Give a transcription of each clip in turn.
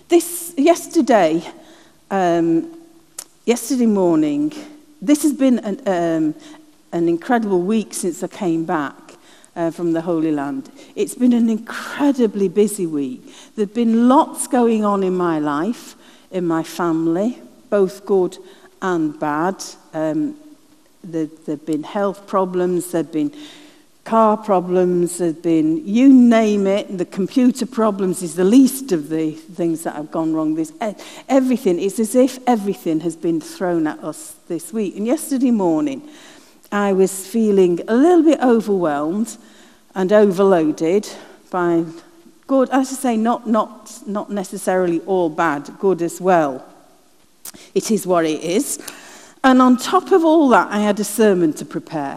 Yesterday morning, this has been an incredible week since I came back from the Holy Land. It's been an incredibly busy week. There have been lots going on in my life, in my family, both good and bad. There have been health problems, there have been car problems, there have been, you name it, the computer problems is the least of the things that have gone wrong. Everything, it's as if everything has been thrown at us this week. And yesterday morning, I was feeling a little bit overwhelmed and overloaded by good, as I say, not necessarily all bad, good as well. It is what it is. And on top of all that, I had a sermon to prepare.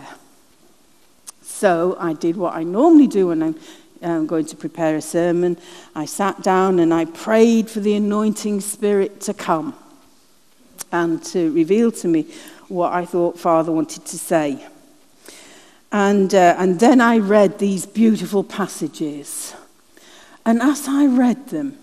So I did what I normally do when I'm going to prepare a sermon. I sat down and I prayed for the anointing spirit to come and to reveal to me what I thought Father wanted to say. And then I read these beautiful passages. And as I read them,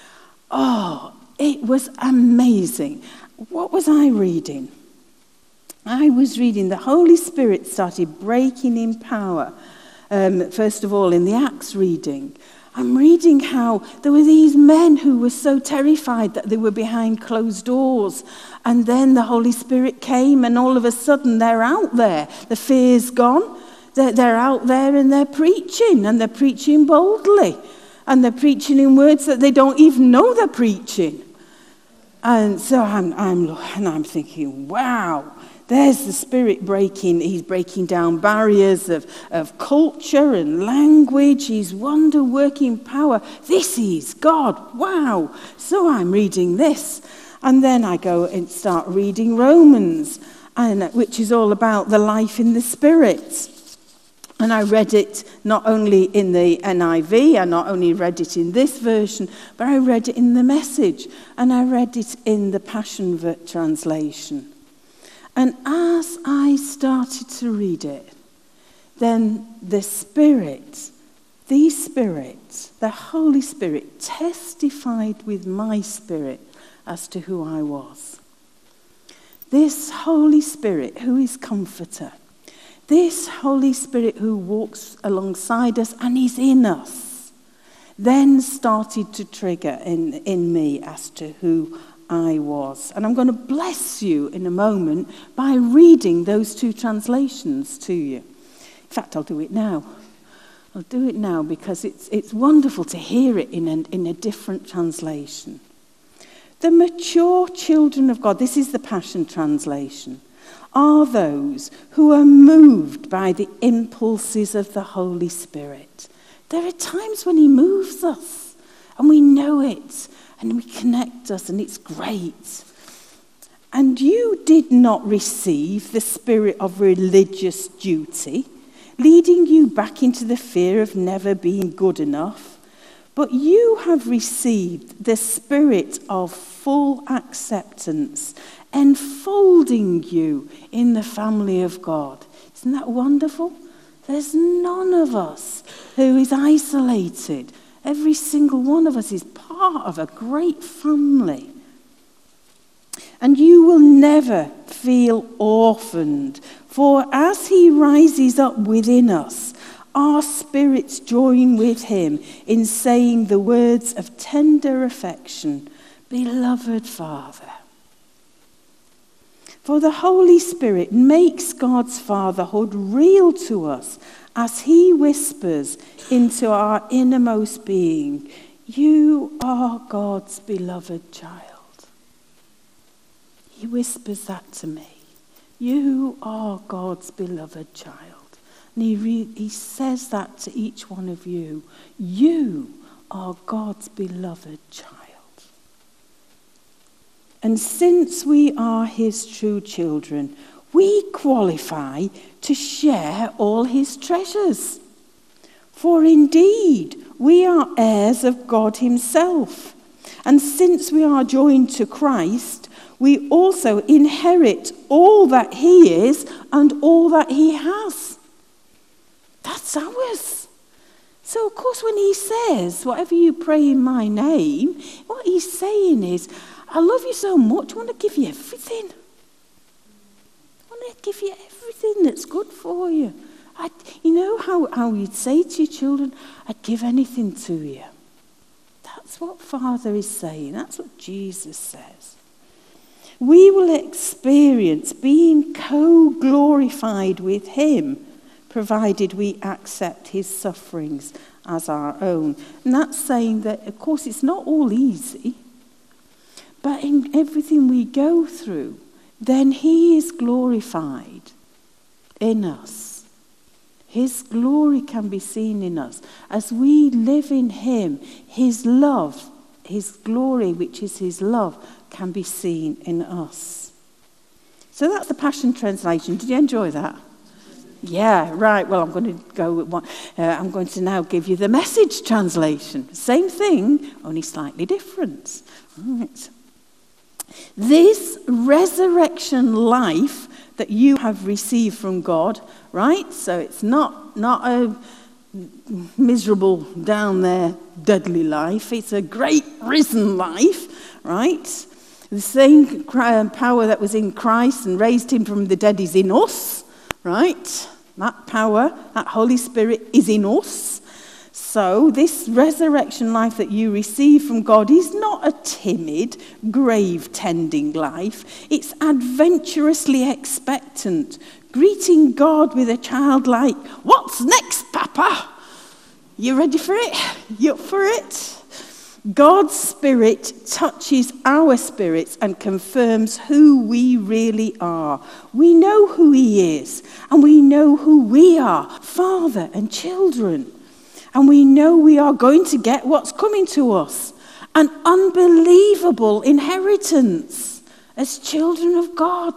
it was amazing. What was I reading? I was reading the Holy Spirit started breaking in power. First of all, in the Acts reading, I'm reading how there were these men who were so terrified that they were behind closed doors. And then the Holy Spirit came and all of a sudden they're out there. The fear's gone. They're out there and they're preaching boldly. And they're preaching in words that they don't even know they're preaching. And so I'm thinking, wow. There's the Spirit breaking. He's breaking down barriers of culture and language. He's wonder-working power. This is God. Wow. So I'm reading this. And then I go and start reading Romans, which is all about the life in the Spirit. And I read it not only in the NIV, I not only read it in this version, but I read it in the Message. And I read it in the Passion Translation. And as I started to read it, then the Holy Spirit testified with my spirit as to who I was. This Holy Spirit who is Comforter, this Holy Spirit who walks alongside us and is in us, then started to trigger in me as to who I was. And I'm going to bless you in a moment by reading those two translations to you. In fact, I'll do it now. I'll do it now because it's wonderful to hear it in a different translation. The mature children of God, this is the Passion Translation, are those who are moved by the impulses of the Holy Spirit. There are times when he moves us and we know it. And we connect us, and it's great. And you did not receive the spirit of religious duty, leading you back into the fear of never being good enough, but you have received the spirit of full acceptance, enfolding you in the family of God. Isn't that wonderful? There's none of us who is isolated. Every single one of us is part of a great family. And you will never feel orphaned, for as he rises up within us, our spirits join with him in saying the words of tender affection, Beloved Father. For the Holy Spirit makes God's fatherhood real to us as he whispers into our innermost being, You are God's beloved child. He whispers that to me. You are God's beloved child. And he says that to each one of you. You are God's beloved child. And since we are his true children, we qualify to share all his treasures. For indeed, we are heirs of God himself. And since we are joined to Christ, we also inherit all that he is and all that he has. That's ours. So, of course, when he says, whatever you pray in my name, what he's saying is, I love you so much, I want to give you everything. I want to give you everything that's good for you. You know how you'd say to your children, I'd give anything to you. That's what Father is saying. That's what Jesus says. We will experience being co-glorified with him, provided we accept his sufferings as our own. And that's saying that, of course, it's not all easy, but in everything we go through, then he is glorified in us. His glory can be seen in us. As we live in him, his love, his glory, which is his love, can be seen in us. So that's the Passion Translation. Did you enjoy that? Yeah, right. Well, I'm going to go with one. I'm going to now give you the Message translation. Same thing, only slightly different. Right. This resurrection life that you have received from God, right? So it's not a miserable down there deadly life. It's a great risen life, right? The same power that was in Christ and raised him from the dead is in us, right? That power, that Holy Spirit is in us. So this resurrection life that you receive from God is not a timid, grave-tending life. It's adventurously expectant, greeting God with a childlike, "What's next, Papa? You ready for it? You up for it?" God's Spirit touches our spirits and confirms who we really are. We know who he is, and we know who we are, Father and children. And we know we are going to get what's coming to us, an unbelievable inheritance as children of God.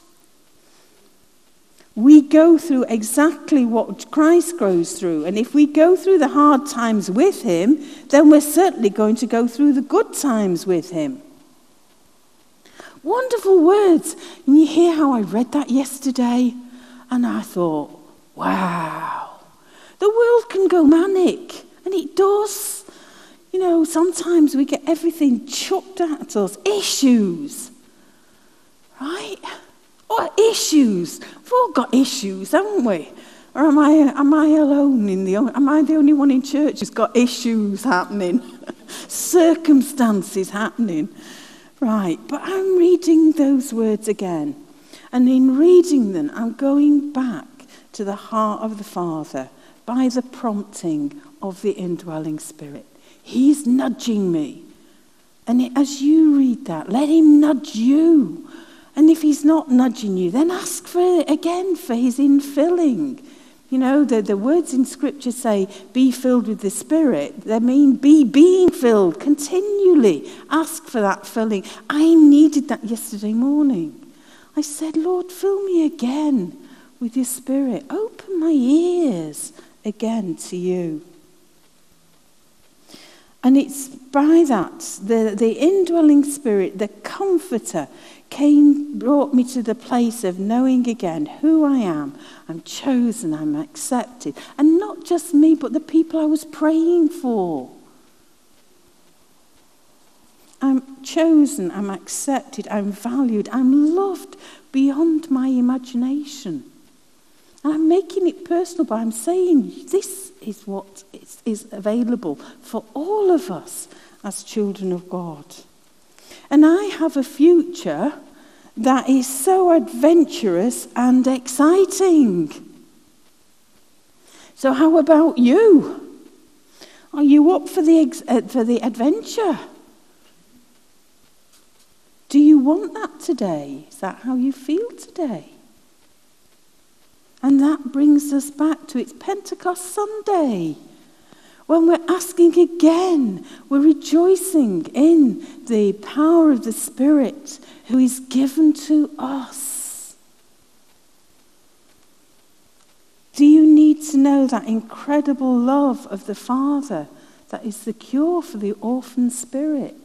We go through exactly what Christ goes through. And if we go through the hard times with him, then we're certainly going to go through the good times with him. Wonderful words. And you hear how I read that yesterday? And I thought, wow, the world can go manic. And it does. You know, sometimes we get everything chucked at us. Issues. Right? What issues? We've all got issues, haven't we? Or am I alone am I the only one in church who's got issues happening? Circumstances happening. Right, but I'm reading those words again. And in reading them, I'm going back to the heart of the Father by the prompting of the indwelling Spirit. He's nudging me. And as you read that, let him nudge you. And if he's not nudging you, then ask for his infilling. You know, the words in Scripture say, be filled with the Spirit. They mean be being filled continually. Ask for that filling. I needed that yesterday morning. I said, Lord, fill me again with your Spirit. Open my ears again to you. And it's by that, the indwelling Spirit, the Comforter, brought me to the place of knowing again who I am. I'm chosen, I'm accepted. And not just me, but the people I was praying for. I'm chosen, I'm accepted, I'm valued, I'm loved beyond my imagination. And I'm making it personal, but I'm saying this is what is available for all of us as children of God. And I have a future that is so adventurous and exciting. So how about you? Are you up for the adventure? Do you want that today? Is that how you feel today? And that brings us back to it's Pentecost Sunday. When we're asking again, we're rejoicing in the power of the Spirit who is given to us. Do you need to know that incredible love of the Father that is the cure for the orphan spirit?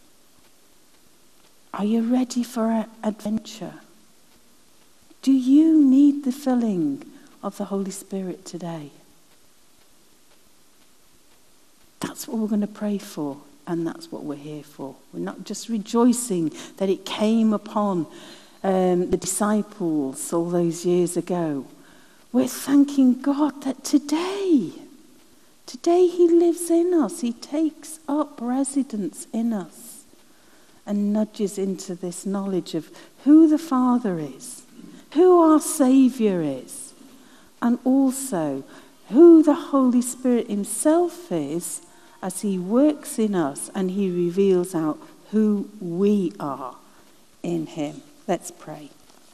Are you ready for an adventure? Do you need the filling of the Holy Spirit today? That's what we're going to pray for And that's what we're here for. We're not just rejoicing that it came upon the disciples all those years ago. We're thanking God that today he lives in us. He takes up residence in us and nudges into this knowledge of who the Father is, who our Saviour is, and also who the Holy Spirit himself is as he works in us and he reveals out who we are in him. Let's pray.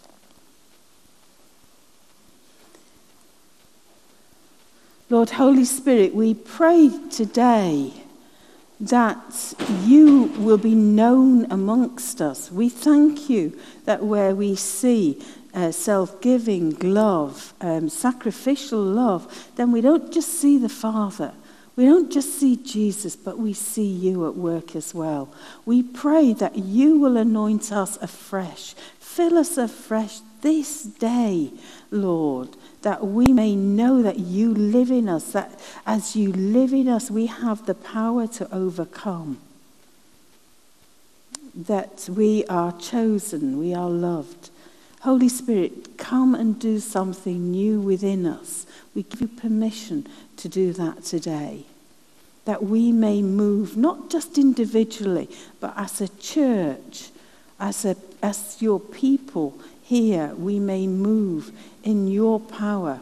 Lord, Holy Spirit, we pray today that you will be known amongst us. We thank you that where we see self-giving love, sacrificial love, then we don't just see the Father. We don't just see Jesus, but we see you at work as well. We pray that you will anoint us afresh. Fill us afresh this day, Lord, that we may know that you live in us, that as you live in us, we have the power to overcome. That we are chosen, we are loved. Holy Spirit, come and do something new within us. We give you permission to do that today. That we may move, not just individually, but as a church, as your people here, we may move in your power.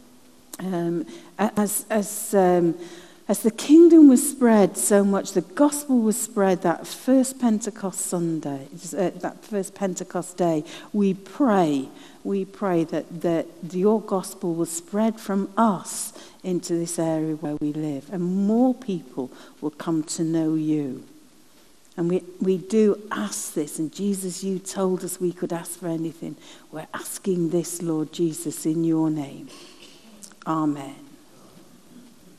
As the kingdom was spread so much, the gospel was spread that first Pentecost Sunday, that first Pentecost day, we pray that your gospel will spread from us into this area where we live, and more people will come to know you. And we do ask this, and Jesus, you told us we could ask for anything. We're asking this, Lord Jesus, in your name. Amen.